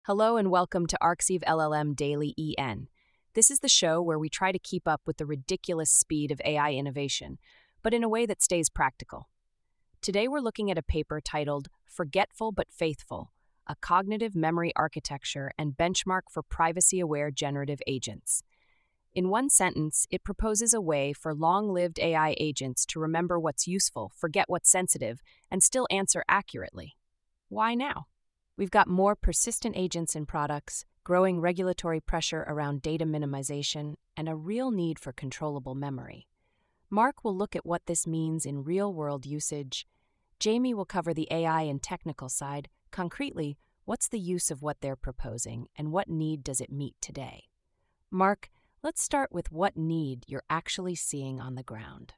Hello and welcome to Arxiv LLM Daily EN. This is the show where we try to keep up with the ridiculous speed of AI innovation, but in a way that stays practical. Today we're looking at a paper titled Forgetful but Faithful, a Cognitive Memory Architecture and Benchmark for Privacy-Aware Generative Agents. In one sentence, it proposes a way for long-lived AI agents to remember what's useful, forget what's sensitive, and still answer accurately. Why now? We've got more persistent agents in products, growing regulatory pressure around data minimization, and a real need for controllable memory. Mark will look at what this means in real-world usage. Jamie will cover the AI and technical side. Concretely, what's the use of what they're proposing, and what need does it meet today? Mark, let's start with what need you're actually seeing on the ground.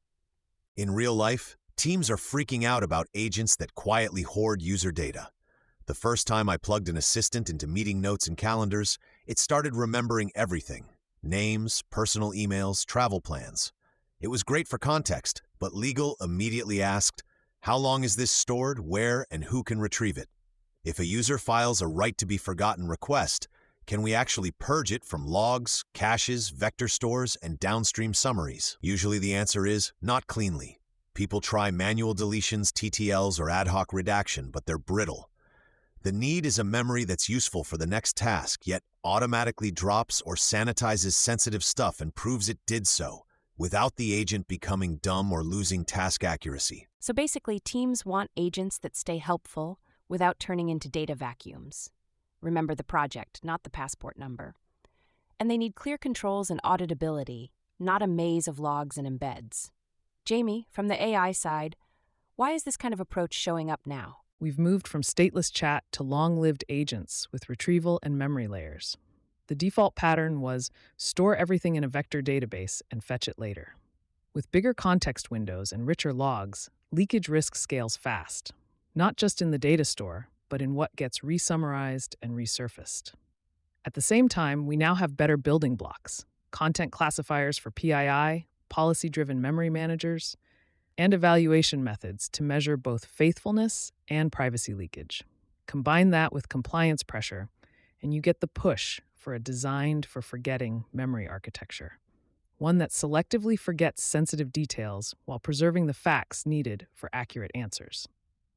In real life, teams are freaking out about agents that quietly hoard user data. The first time I plugged an assistant into meeting notes and calendars, it started remembering everything: names, personal emails, travel plans. It was great for context, but legal immediately asked, how long is this stored, where, and who can retrieve it? If a user files a right-to-be-forgotten request, can we actually purge it from logs, caches, vector stores, and downstream summaries? Usually the answer is not cleanly. People try manual deletions, TTLs, or ad hoc redaction, but they're brittle. The need is a memory that's useful for the next task, yet automatically drops or sanitizes sensitive stuff and proves it did so, without the agent becoming dumb or losing task accuracy. So basically, teams want agents that stay helpful without turning into data vacuums. Remember the project, not the passport number. And they need clear controls and auditability, not a maze of logs and embeds. Jamie, from the AI side, why is this kind of approach showing up now? We've moved from stateless chat to long-lived agents with retrieval and memory layers. The default pattern was store everything in a vector database and fetch it later. With bigger context windows and richer logs, leakage risk scales fast, not just in the data store, but in what gets resummarized and resurfaced. At the same time, we now have better building blocks: content classifiers for PII, policy-driven memory managers, and evaluation methods to measure both faithfulness and privacy leakage. Combine that with compliance pressure, and you get the push for a designed-for-forgetting memory architecture, one that selectively forgets sensitive details while preserving the facts needed for accurate answers.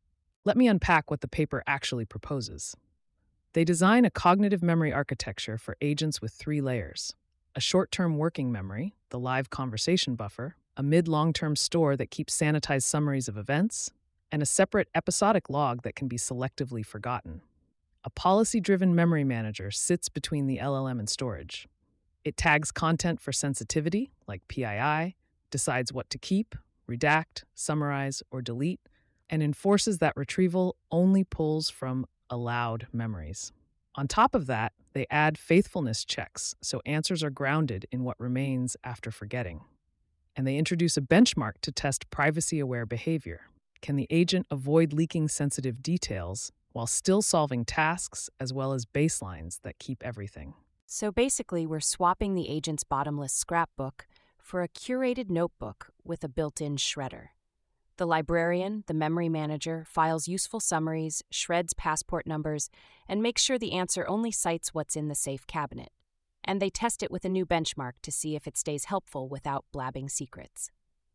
Let me unpack what the paper actually proposes. They design a cognitive memory architecture for agents with 3 layers: a short-term working memory, the live conversation buffer, a mid-long-term store that keeps sanitized summaries of events, and a separate episodic log that can be selectively forgotten. A policy-driven memory manager sits between the LLM and storage. It tags content for sensitivity, like PII, decides what to keep, redact, summarize, or delete, and enforces that retrieval only pulls from allowed memories. On top of that, they add faithfulness checks so answers are grounded in what remains after forgetting. And they introduce a benchmark to test privacy-aware behavior. Can the agent avoid leaking sensitive details while still solving tasks as well as baselines that keep everything? So basically, we're swapping the agent's bottomless scrapbook for a curated notebook with a built-in shredder. The librarian, the memory manager, files useful summaries, shreds passport numbers, and makes sure the answer only cites what's in the safe cabinet. And they test it with a new benchmark to see if it stays helpful without blabbing secrets.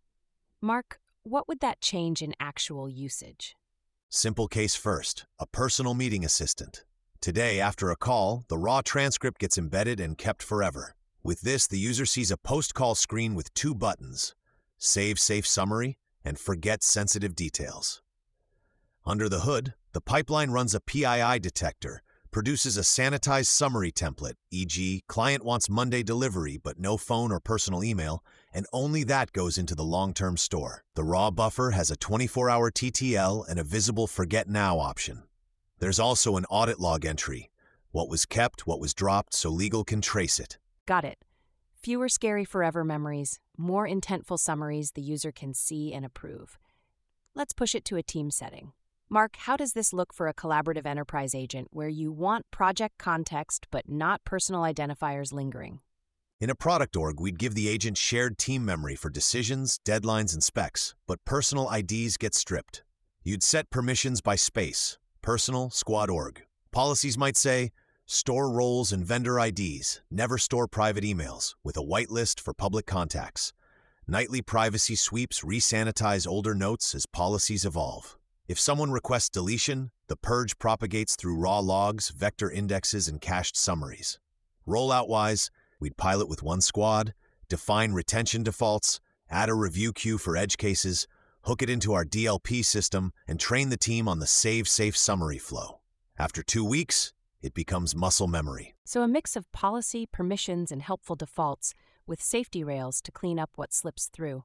Mark, what would that change in actual usage? Simple case first: a personal meeting assistant. Today, after a call, the raw transcript gets embedded and kept forever. With this, the user sees a post-call screen with 2 buttons: Save Safe Summary and Forget Sensitive Details. Under the hood, the pipeline runs a PII detector, produces a sanitized summary template, e.g., client wants Monday delivery but no phone or personal email, and only that goes into the long-term store. The raw buffer has a 24-hour TTL and a visible Forget Now option. There's also an audit log entry: what was kept, what was dropped, so legal can trace it. Got it. Fewer scary forever memories, more intentful summaries the user can see and approve. Let's push it to a team setting. Mark, how does this look for a collaborative enterprise agent where you want project context but not personal identifiers lingering? In a product org, we'd give the agent shared team memory for decisions, deadlines, and specs, but personal IDs get stripped. You'd set permissions by space: personal, squad org. Policies might say, store roles and vendor IDs, never store private emails, with a whitelist for public contacts. Nightly privacy sweeps re-sanitize older notes as policies evolve. If someone requests deletion, the purge propagates through raw logs, vector indexes, and cached summaries. Rollout-wise, we'd pilot with one squad, define retention defaults, add a review queue for edge cases, hook it into our DLP system, and train the team on the save safe summary flow. After 2 weeks, it becomes muscle memory. So a mix of policy, permissions, and helpful defaults with safety rails to clean up what slips through.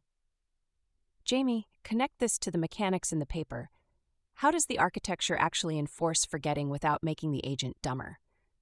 Jamie, connect this to the mechanics in the paper. How does the architecture actually enforce forgetting without making the agent dumber?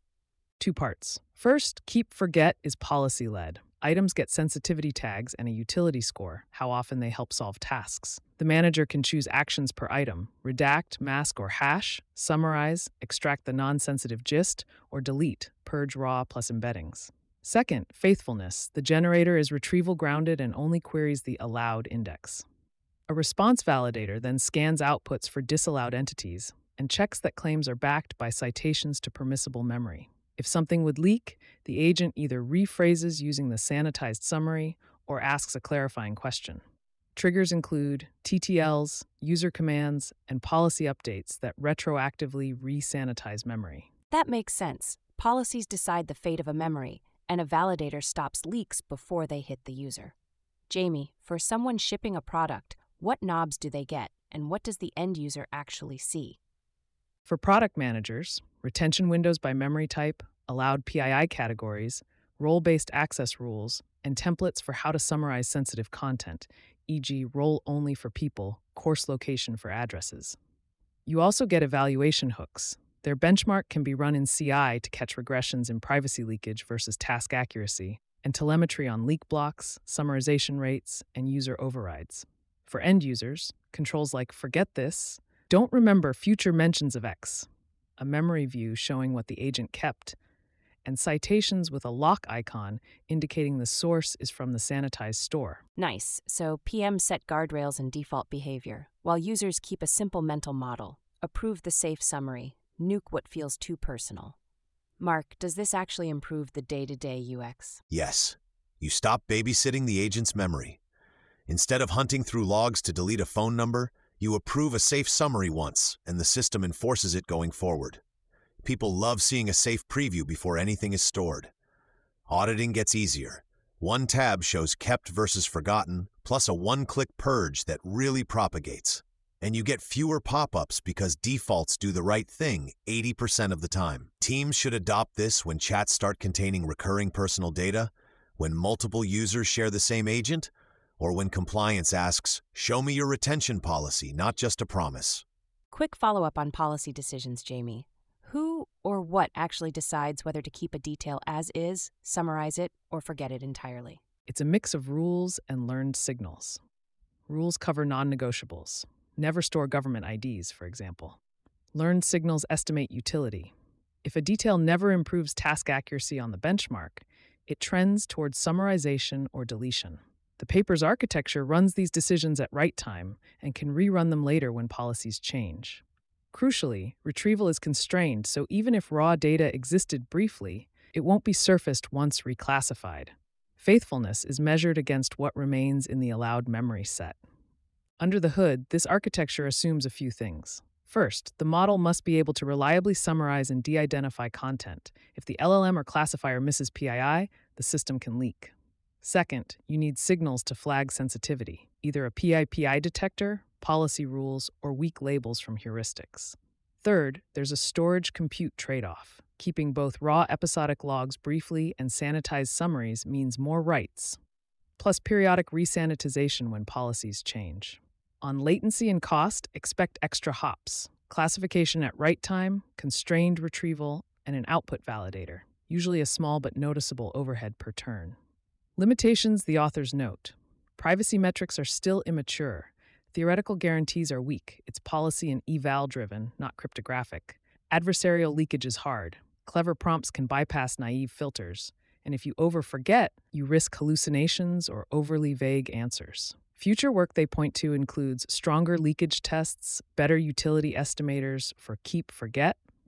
2 parts. First, keep forget is policy-led. Items get sensitivity tags and a utility score, how often they help solve tasks. The manager can choose actions per item, redact, mask, or hash, summarize, extract the non-sensitive gist, or delete, purge raw plus embeddings. Second, faithfulness. The generator is retrieval-grounded and only queries the allowed index. A response validator then scans outputs for disallowed entities and checks that claims are backed by citations to permissible memory. If something would leak, the agent either rephrases using the sanitized summary or asks a clarifying question. Triggers include TTLs, user commands, and policy updates that retroactively re-sanitize memory. That makes sense. Policies decide the fate of a memory, and a validator stops leaks before they hit the user. Jamie, for someone shipping a product, what knobs do they get, and what does the end user actually see? For product managers, retention windows by memory type, allowed PII categories, role-based access rules, and templates for how to summarize sensitive content, e.g. role only for people, course location for addresses. You also get evaluation hooks. Their benchmark can be run in CI to catch regressions in privacy leakage versus task accuracy, and telemetry on leak blocks, summarization rates, and user overrides. For end users, controls like forget this, don't remember future mentions of X, a memory view showing what the agent kept, and citations with a lock icon indicating the source is from the sanitized store. Nice. So PMs set guardrails and default behavior, while users keep a simple mental model, approve the safe summary, nuke what feels too personal. Mark, does this actually improve the day-to-day UX? Yes. You stop babysitting the agent's memory. Instead of hunting through logs to delete a phone number, you approve a safe summary once, and the system enforces it going forward. People love seeing a safe preview before anything is stored. Auditing gets easier. One tab shows kept versus forgotten, plus a one-click purge that really propagates. And you get fewer pop-ups because defaults do the right thing 80% of the time. Teams should adopt this when chats start containing recurring personal data, when multiple users share the same agent, or when compliance asks, show me your retention policy, not just a promise. Quick follow-up on policy decisions, Jamie. Who or what actually decides whether to keep a detail as is, summarize it, or forget it entirely? It's a mix of rules and learned signals. Rules cover non-negotiables. Never store government IDs, for example. Learned signals estimate utility. If a detail never improves task accuracy on the benchmark, it trends towards summarization or deletion. The paper's architecture runs these decisions at write time and can rerun them later when policies change. Crucially, retrieval is constrained, so even if raw data existed briefly, it won't be surfaced once reclassified. Faithfulness is measured against what remains in the allowed memory set. Under the hood, this architecture assumes a few things. First, the model must be able to reliably summarize and de-identify content. If the LLM or classifier misses PII, the system can leak. Second, you need signals to flag sensitivity, either a PIPI detector, policy rules, or weak labels from heuristics. Third, there's a storage-compute trade-off. Keeping both raw episodic logs briefly and sanitized summaries means more writes, plus periodic resanitization when policies change. On latency and cost, expect extra hops, classification at write time, constrained retrieval, and an output validator, usually a small but noticeable overhead per turn. Limitations the authors note. Privacy metrics are still immature. Theoretical guarantees are weak. It's policy and eval-driven, not cryptographic. Adversarial leakage is hard. Clever prompts can bypass naive filters. And if you over-forget, you risk hallucinations or overly vague answers. Future work they point to includes stronger leakage tests, better utility estimators for keep-forget,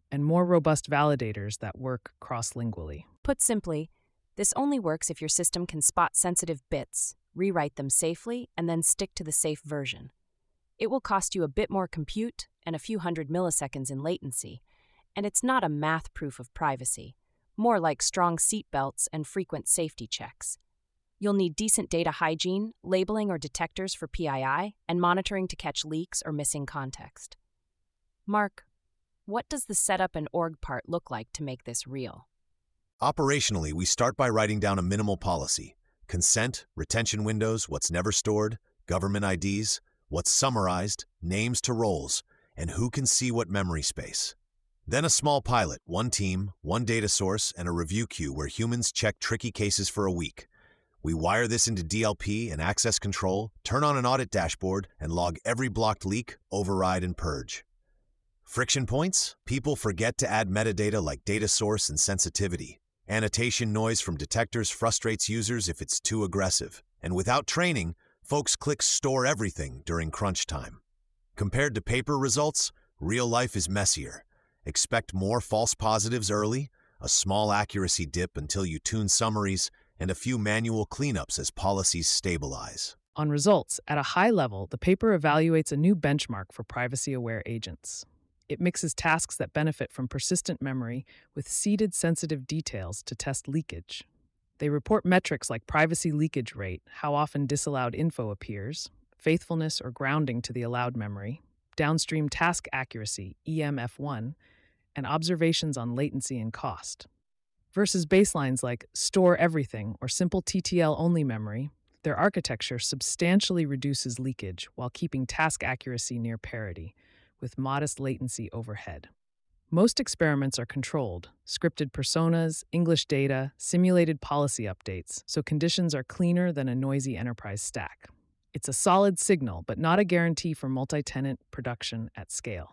and more robust validators that work cross-lingually. Put simply, this only works if your system can spot sensitive bits, rewrite them safely, and then stick to the safe version. It will cost you a bit more compute and a few hundred milliseconds in latency, and it's not a math proof of privacy, more like strong seatbelts and frequent safety checks. You'll need decent data hygiene, labeling or detectors for PII, and monitoring to catch leaks or missing context. Mark, what does the setup and org part look like to make this real? Operationally, we start by writing down a minimal policy: consent, retention windows, what's never stored, government IDs, what's summarized, names to roles, and who can see what memory space. Then a small pilot, one team, one data source, and a review queue where humans check tricky cases for a week. We wire this into DLP and access control, turn on an audit dashboard, and log every blocked leak, override, and purge. Friction points? People forget to add metadata like data source and sensitivity. Annotation noise from detectors frustrates users if it's too aggressive. And without training, folks click store everything during crunch time. Compared to paper results, real life is messier. Expect more false positives early, a small accuracy dip until you tune summaries, and a few manual cleanups as policies stabilize. On results, at a high level, the paper evaluates a new benchmark for privacy-aware agents. It mixes tasks that benefit from persistent memory with seeded sensitive details to test leakage. They report metrics like privacy leakage rate, how often disallowed info appears, faithfulness or grounding to the allowed memory, downstream task accuracy, EMF1, and observations on latency and cost. Versus baselines like store everything or simple TTL-only memory, their architecture substantially reduces leakage while keeping task accuracy near parity, with modest latency overhead. Most experiments are controlled, scripted personas, English data, simulated policy updates, so conditions are cleaner than a noisy enterprise stack. It's a solid signal, but not a guarantee for multi-tenant production at scale.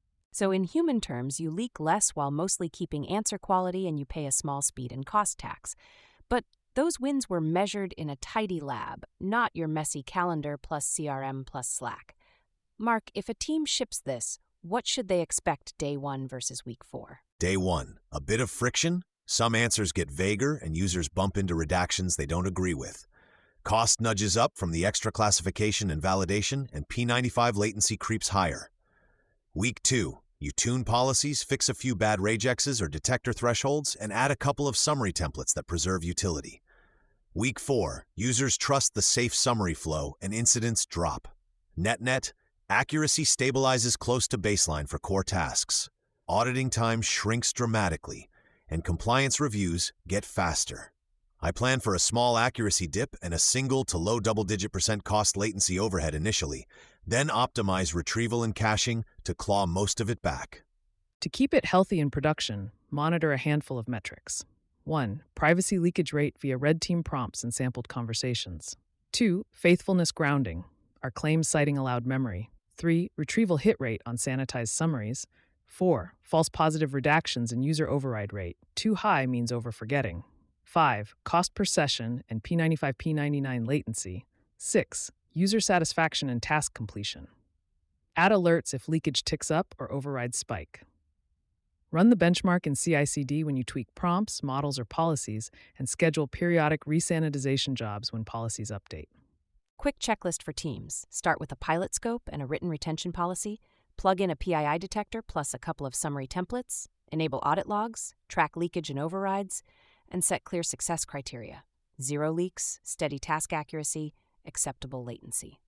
So in human terms, you leak less while mostly keeping answer quality and you pay a small speed and cost tax. But those wins were measured in a tidy lab, not your messy calendar plus CRM plus Slack. Mark, if a team ships this, what should they expect day 1 versus week 4? Day 1, a bit of friction. Some answers get vaguer and users bump into redactions they don't agree with. Cost nudges up from the extra classification and validation, and P95 latency creeps higher. Week 2, you tune policies, fix a few bad regexes or detector thresholds, and add a couple of summary templates that preserve utility. Week 4, users trust the safe summary flow and incidents drop. Net, accuracy stabilizes close to baseline for core tasks. Auditing time shrinks dramatically, and compliance reviews get faster. I plan for a small accuracy dip and a single to low double-digit % cost latency overhead initially, then optimize retrieval and caching to claw most of it back. To keep it healthy in production, monitor a handful of metrics. 1. Privacy leakage rate via red team prompts and sampled conversations. 2. Faithfulness grounding, our claims citing allowed memory. 3. Retrieval hit rate on sanitized summaries. 4. False positive redactions and user override rate. Too high means over-forgetting. 5. Cost per session and P95, P99 latency. 6. User satisfaction and task completion. Add alerts if leakage ticks up or overrides spike. Run the benchmark in CI/CD when you tweak prompts, models, or policies, and schedule periodic resanitization jobs when policies update. Quick checklist for teams. Start with a pilot scope and a written retention policy. Plug in a PII detector plus a couple of summary templates. Enable audit logs. Track leakage and overrides. And set clear success criteria: 0 leaks, steady task accuracy, acceptable latency.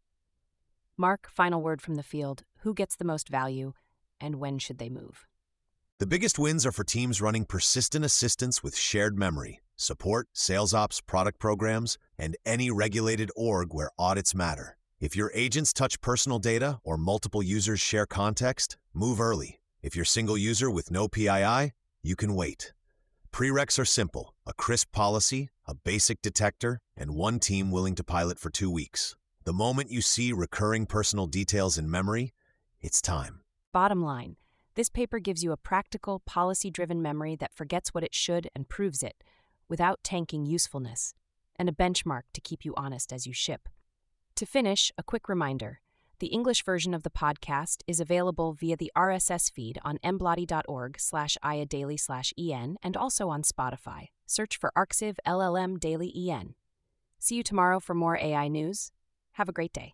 Mark, final word from the field. Who gets the most value, and when should they move? The biggest wins are for teams running persistent assistance with shared memory, support, sales ops, product programs, and any regulated org where audits matter. If your agents touch personal data or multiple users share context, move early. If you're single user with no PII, you can wait. Prereqs are simple: a crisp policy, a basic detector, and one team willing to pilot for 2 weeks. The moment you see recurring personal details in memory, it's time. Bottom line, this paper gives you a practical, policy-driven memory that forgets what it should and proves it, without tanking usefulness, and a benchmark to keep you honest as you ship. To finish, a quick reminder. The English version of the podcast is available via the RSS feed on mblotty.org/IADaily/EN and also on Spotify. Search for Arxiv LLM Daily EN. See you tomorrow for more AI news. Have a great day.